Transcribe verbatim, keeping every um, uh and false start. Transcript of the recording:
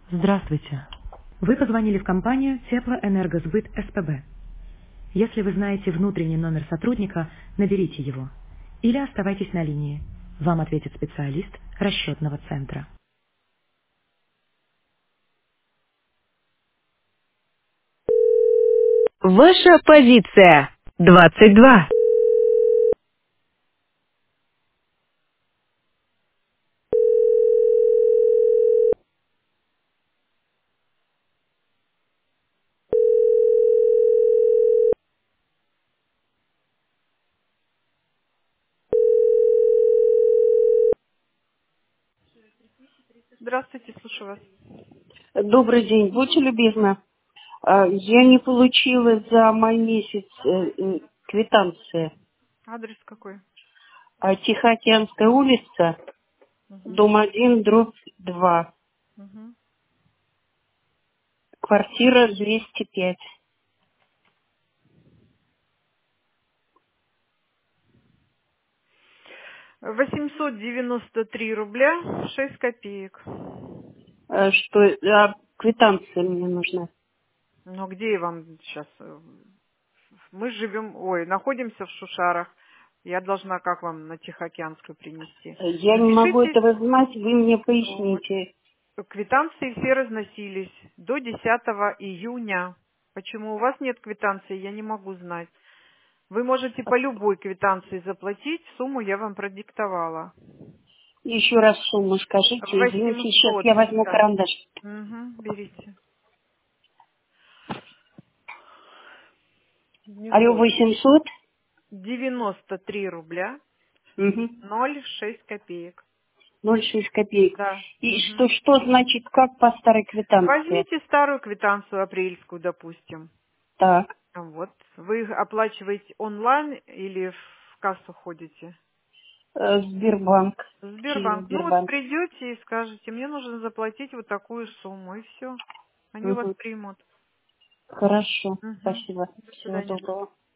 Здравствуйте. Вы позвонили в компанию Теплоэнергосбыт СПБ. Если вы знаете внутренний номер сотрудника, наберите его. Или оставайтесь на линии. Вам ответит специалист расчетного центра. Ваша позиция. двадцать два. Здравствуйте, слушаю вас. Добрый день. Будьте любезны. А, Я не получила за май месяц э, э, квитанции. Адрес какой? А, Тихоокеанская улица, Угу. дом один, дробь два, Угу. квартира двести пять. восемьсот девяносто три рубля шесть копеек. А, Что, а, квитанция мне нужна. Но где я вам сейчас? Мы живем, ой, находимся в Шушарах. Я должна как вам на Тихоокеанскую принести? Я не могу Запишитесь. этого знать, вы мне Вот. поясните. Квитанции все разносились до десятого июня. Почему у вас нет квитанции, я не могу знать. Вы можете по любой квитанции заплатить, сумму я вам продиктовала. Еще раз сумму скажите, извините, сейчас восемьсот. я возьму Так. карандаш. Угу, берите. Алло, Минуту. восемьсот? девяносто три рубля Угу. ноль шесть копеек. ноль шесть копеек. Да. И Мгм. что, что значит, как по старой квитанции? Возьмите старую квитанцию апрельскую, допустим. Так. Вот. Вы их оплачиваете онлайн или в кассу ходите? Э, Сбербанк. Через Сбербанк. Ну вот Сбербанк. придете и скажете, мне нужно заплатить вот такую сумму, и все. Они у вас Мгм. примут. Хорошо. Угу. Спасибо. До Всего свидания. доброго.